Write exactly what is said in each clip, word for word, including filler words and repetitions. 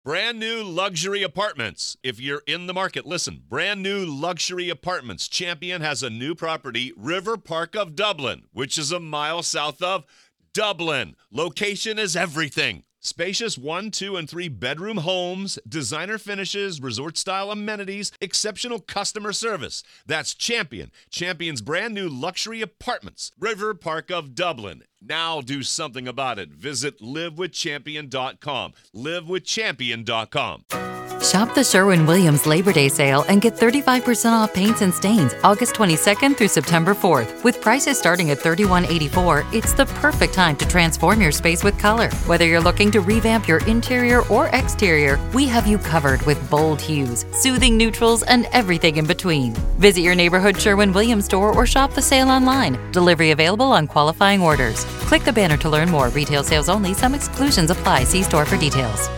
Brand new luxury apartments. If you're in the market, listen. Brand new luxury apartments. Champion has a new property, River Park of Dublin, which is a mile south of Dublin. Location is everything. Spacious one, two, and three bedroom homes, designer finishes, resort-style amenities, exceptional customer service. That's Champion. Champion's brand new luxury apartments. River Park of Dublin. Now do something about it. Visit live with champion dot com. live with champion dot com. Shop the Sherwin-Williams Labor Day sale and get thirty-five percent off paints and stains August twenty-second through September fourth. With prices starting at thirty-one eighty-four, it's the perfect time to transform your space with color. Whether you're looking to revamp your interior or exterior, we have you covered with bold hues, soothing neutrals, and everything in between. Visit your neighborhood Sherwin-Williams store or shop the sale online. Delivery available on qualifying orders. Click the banner to learn more. Retail sales only. Some exclusions apply. See store for details.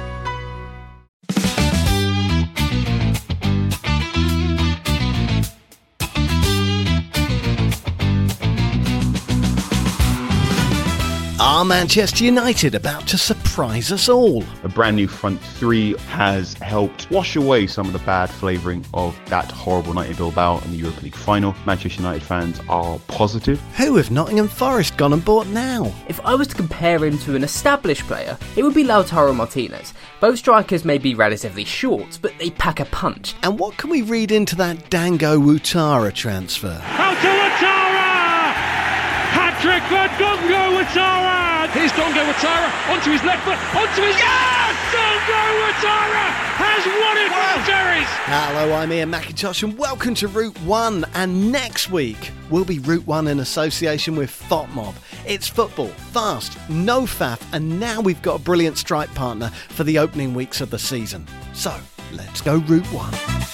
Are Manchester United about to surprise us all? A brand new front three has helped wash away some of the bad flavouring of that horrible night in Bilbao in the Europa League final. Manchester United fans are positive. Who have Nottingham Forest gone and bought now? If I was to compare him to an established player, it would be Lautaro Martinez. Both strikers may be relatively short, but they pack a punch. And what can we read into that Dango Ouattara transfer? Out to Ouattara! Hat-trick for Dango Ouattara! Here's Dango Ouattara onto his left foot, onto his... Yes! Dango Ouattara has won it wow. from the Cherries! Hello, I'm Ian McIntosh and welcome to Route One. And next week, we'll be Route One in association with FOTMob. It's football, fast, no faff, and now we've got a brilliant strike partner for the opening weeks of the season. So, let's go Route One.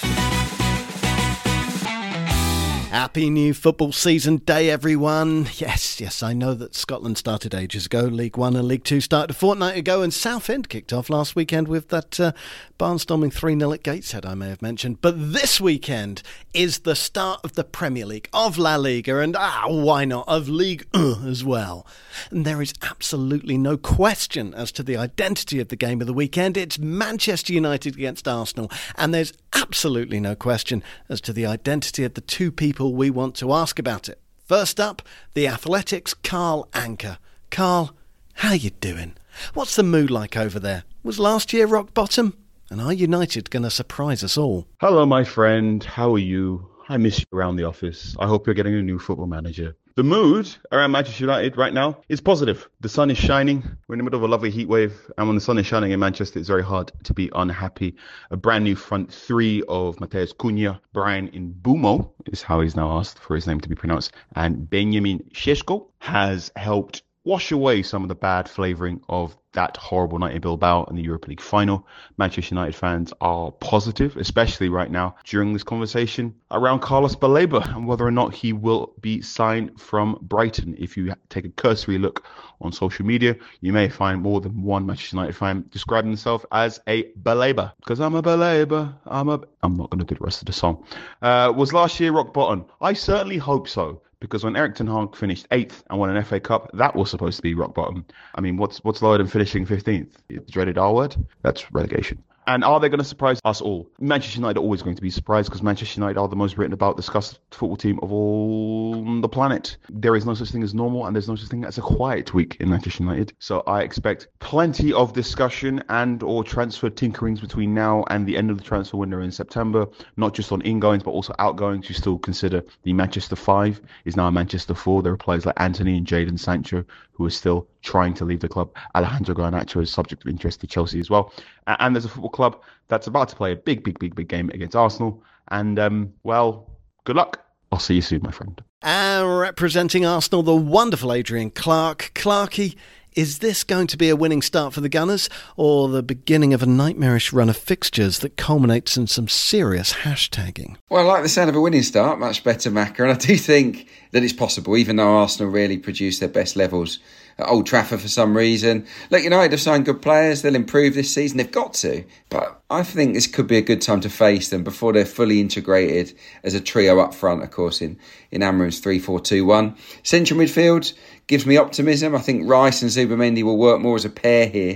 Happy new football season day, everyone. Yes, yes, I know that Scotland started ages ago. League One and League Two started a fortnight ago, and Southend kicked off last weekend with that uh, barnstorming three nil at Gateshead, I may have mentioned. But this weekend is the start of the Premier League, of La Liga, and ah, why not, of Ligue one as well. And there is absolutely no question as to the identity of the game of the weekend. It's Manchester United against Arsenal, and there's absolutely no question as to the identity of the two people we want to ask about it. First up, the Athletic's Carl Anker. Carl, how you doing? What's the mood like over there? Was last year rock bottom? And are United going to surprise us all? Hello, my friend. How are you? I miss you around the office. I hope you're getting a new football manager. The mood around Manchester United right now is positive. The sun is shining. We're in the middle of a lovely heat wave. And when the sun is shining in Manchester, it's very hard to be unhappy. A brand new front three of Matheus Cunha, Brian Mbeumo is how he's now asked for his name to be pronounced, and Benjamin Sesko has helped wash away some of the bad flavouring of that horrible night in Bilbao in the Europa League final. Manchester United fans are positive, especially right now during this conversation around Carlos Baleba and whether or not he will be signed from Brighton. If you take a cursory look on social media, you may find more than one Manchester United fan describing himself as a Baleba. Because I'm a Baleba, I'm a... I'm not going to do the rest of the song. Uh, was last year rock bottom? I certainly hope so. Because when Erik ten Hag finished eighth and won an F A Cup, that was supposed to be rock bottom. I mean, what's what's lower than finishing fifteenth? The dreaded R word? That's relegation. And are they going to surprise us all? Manchester United are always going to be surprised because Manchester United are the most written about, discussed football team of all the planet. There is no such thing as normal and there's no such thing as a quiet week in Manchester United. So I expect plenty of discussion and or transfer tinkerings between now and the end of the transfer window in September, not just on ingoings but also outgoings. You still consider the Manchester Five is now a Manchester Four. There are players like Anthony and Jadon Sancho who are still trying to leave the club. Alejandro Garnacho is subject of interest to Chelsea as well. And there's a football club that's about to play a big, big, big, big game against Arsenal. And, um, well, good luck. I'll see you soon, my friend. And representing Arsenal, the wonderful Adrian Clark. Clarky, is this going to be a winning start for the Gunners or the beginning of a nightmarish run of fixtures that culminates in some serious hashtagging? Well, I like the sound of a winning start, much better, Macca. And I do think that it's possible, even though Arsenal really produced their best levels at Old Trafford for some reason. Look, United have signed good players. They'll improve this season. They've got to. But I think this could be a good time to face them before they're fully integrated as a trio up front, of course, in, in Amram's three four two one. Central midfield gives me optimism. I think Rice and Zubimendi will work more as a pair here.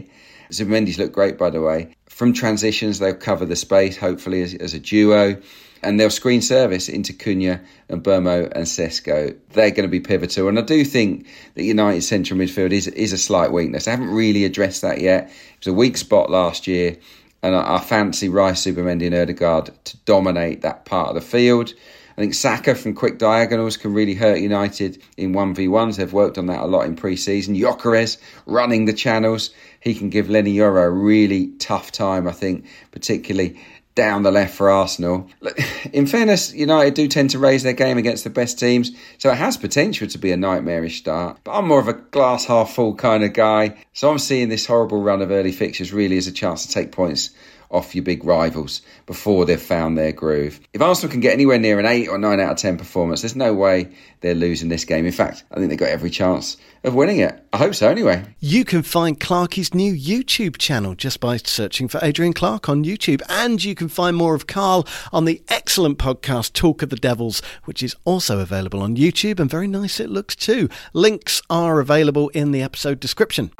Zubimendi's looked great, by the way. From transitions, they'll cover the space, hopefully, as, as a duo. And they'll screen service into Cunha and Burmo and Sesko. They're going to be pivotal. And I do think that United's central midfield is, is a slight weakness. I haven't really addressed that yet. It was a weak spot last year. And I, I fancy Rice, Zubimendi and Ødegaard to dominate that part of the field. I think Saka from quick diagonals can really hurt United in one v ones. They've worked on that a lot in pre-season. Gyökeres running the channels. He can give Lenny Yoro a really tough time, I think, particularly down the left for Arsenal. In fairness, United do tend to raise their game against the best teams, so it has potential to be a nightmarish start. But I'm more of a glass half full kind of guy, so I'm seeing this horrible run of early fixtures really as a chance to take points off your big rivals before they've found their groove. If Arsenal can get anywhere near an eight or nine out of ten performance, there's no way they're losing this game. In fact, I think they've got every chance of winning it. I hope so anyway. You can find Clarkie's new YouTube channel just by searching for Adrian Clark on YouTube. And you can find more of Carl on the excellent podcast Talk of the Devils, which is also available on YouTube, and very nice it looks too. Links are available in the episode description.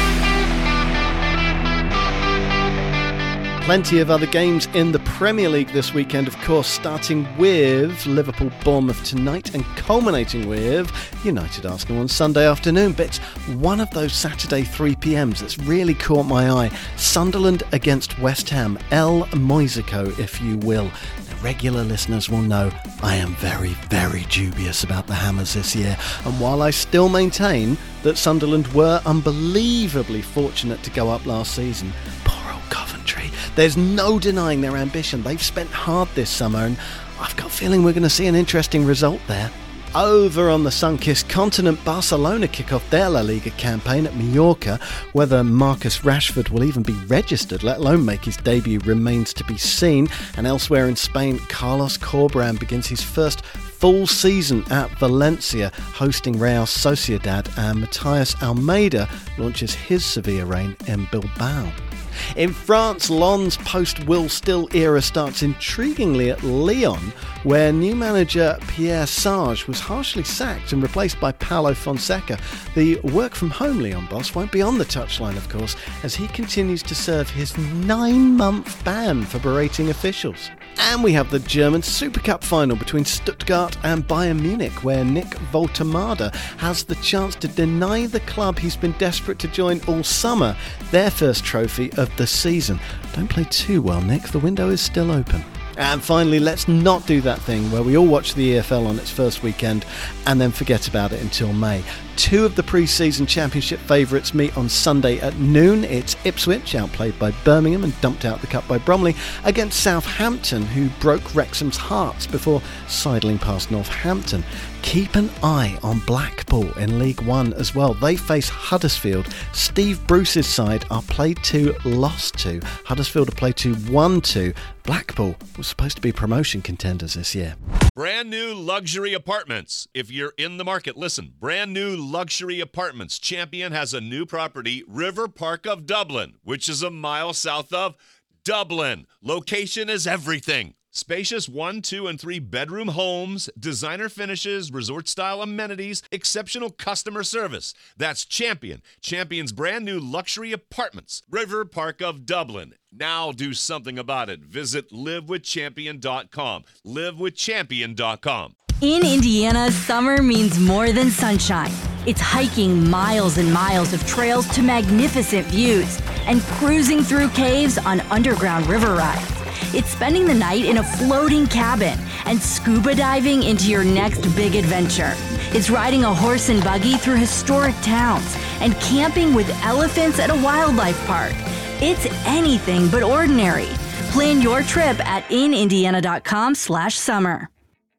Plenty of other games in the Premier League this weekend, of course, starting with Liverpool-Bournemouth tonight and culminating with United-Arsenal on Sunday afternoon. But it's one of those Saturday three p.m s that's really caught my eye. Sunderland against West Ham. El Moisico, if you will. Now, regular listeners will know I am very, very dubious about the Hammers this year. And while I still maintain that Sunderland were unbelievably fortunate to go up last season, Coventry. There's no denying their ambition. They've spent hard this summer, and I've got a feeling we're going to see an interesting result there. Over on the sun-kissed continent, Barcelona kick off their La Liga campaign at Mallorca. Whether Marcus Rashford will even be registered, let alone make his debut, remains to be seen. And elsewhere in Spain, Carlos Corberán begins his first full season at Valencia, hosting Real Sociedad, and Matias Almeida launches his Sevilla reign in Bilbao. In France, Lens post-Will Still era starts intriguingly at Lyon, where new manager Pierre Sarge was harshly sacked and replaced by Paulo Fonseca. The work-from-home Lyon boss won't be on the touchline, of course, as he continues to serve his nine-month ban for berating officials. And we have the German Super Cup final between Stuttgart and Bayern Munich, where Nick Voltemade has the chance to deny the club he's been desperate to join all summer their first trophy of the season. Don't play too well, Nick. The window is still open. And finally, let's not do that thing where we all watch the E F L on its first weekend and then forget about it until May. Two of the pre-season championship favourites meet on Sunday at noon. It's Ipswich, outplayed by Birmingham and dumped out the cup by Bromley, against Southampton, who broke Wrexham's hearts before sidling past Northampton. Keep an eye on Blackpool in League One as well. They face Huddersfield. Steve Bruce's side are played two, lost two. Huddersfield are played two, won two. Blackpool was supposed to be promotion contenders this year. Brand new luxury apartments. If you're in the market, listen. Brand new luxury apartments. Champion has a new property, River Park of Dublin, which is a mile south of Dublin. Location is everything. Spacious one, two, and three bedroom homes, designer finishes, resort-style amenities, exceptional customer service. That's Champion. Champion's brand new luxury apartments. River Park of Dublin. Now do something about it. Visit live with champion dot com. live with champion dot com. In Indiana, summer means more than sunshine. It's hiking miles and miles of trails to magnificent views and cruising through caves on underground river rides. It's spending the night in a floating cabin and scuba diving into your next big adventure. It's riding a horse and buggy through historic towns and camping with elephants at a wildlife park. It's anything but ordinary. Plan your trip at in indiana dot com slash summer.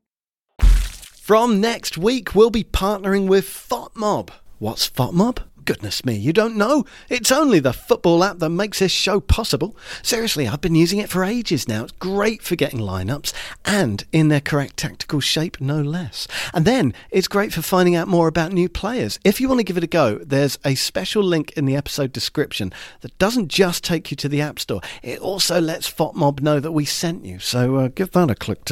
From next week, we'll be partnering with FOTMob. What's FOTMob? Goodness me, you don't know? It's only the football app that makes this show possible. Seriously, I've been using it for ages now. It's great for getting lineups and in their correct tactical shape, no less. And then it's great for finding out more about new players. If you want to give it a go, there's a special link in the episode description that doesn't just take you to the App Store. It also lets FOTMob know that we sent you. So uh, give that a click today.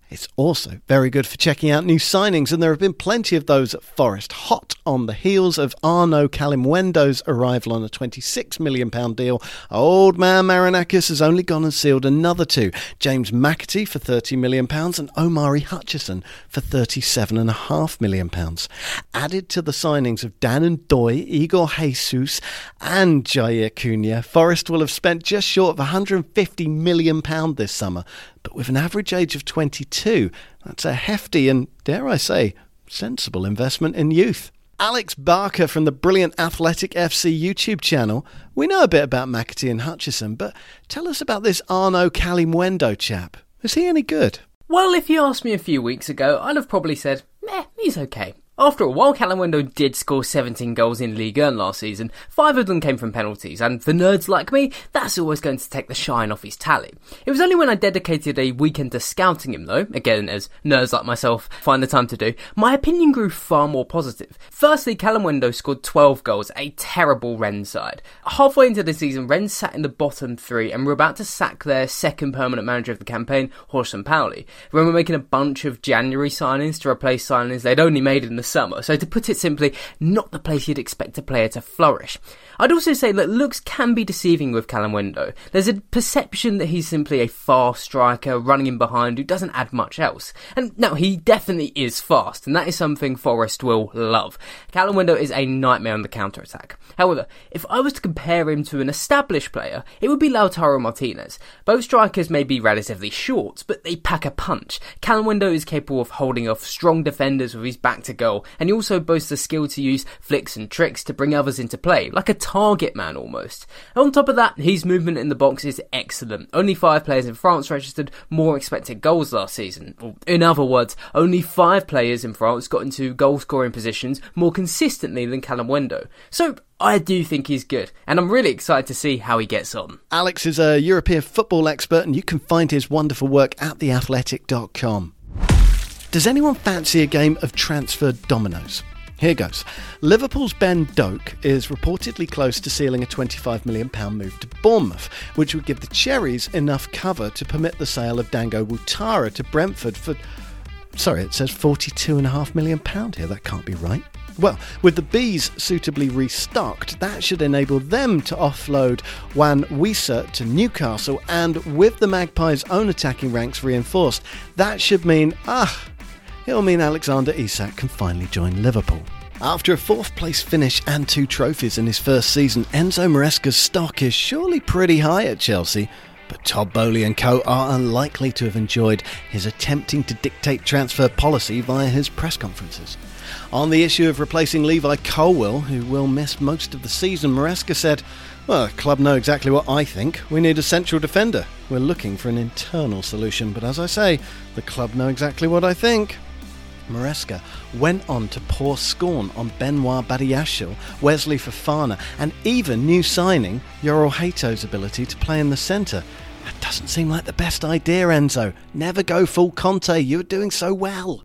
It's also very good for checking out new signings, and there have been plenty of those at Forest, hot on the heels of Arnaud Kalimwendo's arrival on a twenty-six million pounds deal. Old man Marinakis has only gone and sealed another two, James McAtee for thirty million pounds and Omari Hutchison for thirty-seven point five million pounds. Added to the signings of Dan Ndoye, Igor Jesus and Jair Cunha, Forest will have spent just short of one hundred fifty million pounds this summer. But with an average age of twenty-two, that's a hefty and, dare I say, sensible investment in youth. Alex Barker from the brilliant Athletic F C YouTube channel. We know a bit about McAtee and Hutchison, but tell us about this Arnaud Kalimwendo chap. Is he any good? Well, if you asked me a few weeks ago, I'd have probably said, meh, he's okay. After all, while Kalimwendo did score seventeen goals in Ligue one last season, five of them came from penalties, and for nerds like me, that's always going to take the shine off his tally. It was only when I dedicated a weekend to scouting him though, again as nerds like myself find the time to do, my opinion grew far more positive. Firstly, Kalimwendo scored twelve goals, a terrible Rennes side. Halfway into the season, Rennes sat in the bottom three and were about to sack their second permanent manager of the campaign, Jorge Sampaoli. Rennes were making a bunch of January signings to replace signings they'd only made in the summer, so to put it simply, not the place you'd expect a player to flourish. I'd also say that looks can be deceiving with Kalimwendo. There's a perception that he's simply a fast striker running in behind who doesn't add much else. And now, he definitely is fast, and that is something Forest will love. Kalimwendo is a nightmare on the counter-attack. However, if I was to compare him to an established player, it would be Lautaro Martinez. Both strikers may be relatively short, but they pack a punch. Kalimwendo is capable of holding off strong defenders with his back to goal, and he also boasts the skill to use flicks and tricks to bring others into play, like a target man almost. On top of that, his movement in the box is excellent. Only five players in France registered more expected goals last season. Or in other words, only five players in France got into goal-scoring positions more consistently than Kalimwendo. So I do think he's good, and I'm really excited to see how he gets on. Alex is a European football expert, and you can find his wonderful work at the athletic dot com. Does anyone fancy a game of transfer dominoes? Here goes. Liverpool's Ben Doak is reportedly close to sealing a twenty-five million pounds move to Bournemouth, which would give the Cherries enough cover to permit the sale of Dango Ouattara to Brentford for... Sorry, it says forty-two point five million pounds here. That can't be right. Well, with the Bees suitably restocked, that should enable them to offload Wan Wissa to Newcastle, and with the Magpies' own attacking ranks reinforced, that should mean, ah, it'll mean Alexander Isak can finally join Liverpool. After a fourth place finish and two trophies in his first season, Enzo Maresca's stock is surely pretty high at Chelsea, but Todd Boehly and co are unlikely to have enjoyed his attempting to dictate transfer policy via his press conferences. On the issue of replacing Levi Colwill, who will miss most of the season, Maresca said, "Well, the club know exactly what I think. We need a central defender. We're looking for an internal solution, but as I say, the club know exactly what I think." Maresca went on to pour scorn on Benoit Badiashile, Wesley Fofana, and even new signing Yoel Hato's ability to play in the centre. That doesn't seem like the best idea, Enzo. Never go full Conte. You're doing so well.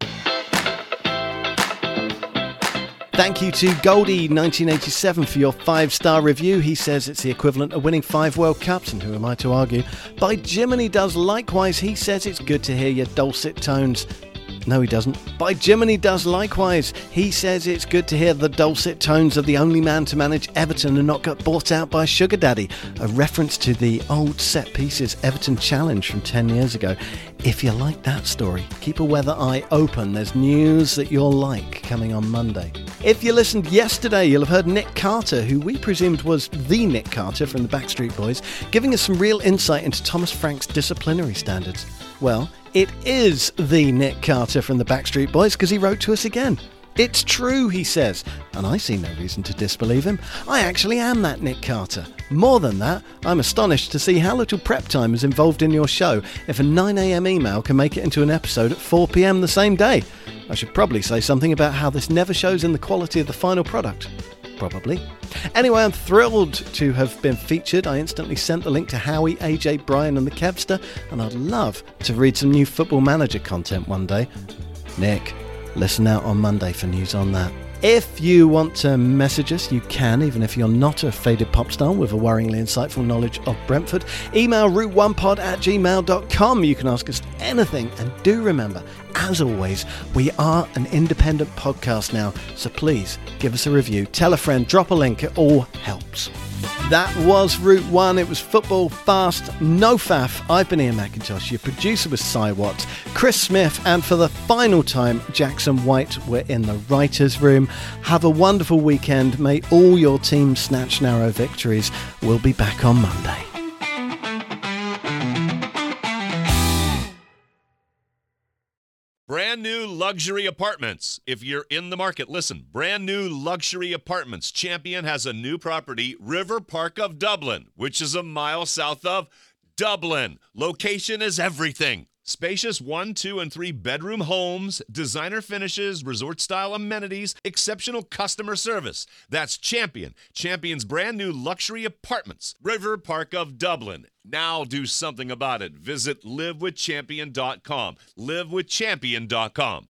Thank you to Goldie nineteen eighty-seven for your five-star review. He says it's the equivalent of winning five World Cups, and who am I to argue? By Jiminy does likewise. He says it's good to hear your dulcet tones. No, he doesn't. By Jiminy does likewise. He says it's good to hear the dulcet tones of the only man to manage Everton and not get bought out by Sugar Daddy. A reference to the old set pieces Everton challenge from ten years ago. If you like that story, keep a weather eye open. There's news that you'll like coming on Monday. If you listened yesterday, you'll have heard Nick Carter, who we presumed was the Nick Carter from the Backstreet Boys, giving us some real insight into Thomas Frank's disciplinary standards. Well, it is the Nick Carter from the Backstreet Boys because he wrote to us again. It's true, he says, and I see no reason to disbelieve him. I actually am that Nick Carter. More than that, I'm astonished to see how little prep time is involved in your show if a nine a.m. email can make it into an episode at four p.m. the same day. I should probably say something about how this never shows in the quality of the final product. Probably. Anyway, I'm thrilled to have been featured. I instantly sent the link to Howie, A J, Brian and the Kevster, and I'd love to read some new Football Manager content one day. Nick, listen out on Monday for news on that. If you want to message us, you can, even if you're not a faded pop star with a worryingly insightful knowledge of Brentford. Email route one pod at gmail dot com. You can ask us anything, and do remember, as always, we are an independent podcast now, so please give us a review, tell a friend, drop a link, it all helps. That was Route One. It was football fast, no faff. I've been Ian McIntosh. Your producer was Cy Watts, Chris Smith, and for the final time, Jackson White were in the writer's room. Have a wonderful weekend. May all your teams snatch narrow victories. We'll be back on Monday. Brand new luxury apartments. If you're in the market, listen. Brand new luxury apartments. Champion has a new property, River Park of Dublin, which is a mile south of Dublin. Location is everything. Spacious one, two, and three bedroom homes, designer finishes, resort-style amenities, exceptional customer service. That's Champion. Champion's brand new luxury apartments, River Park of Dublin. Now do something about it. Visit live with champion dot com. live with champion dot com.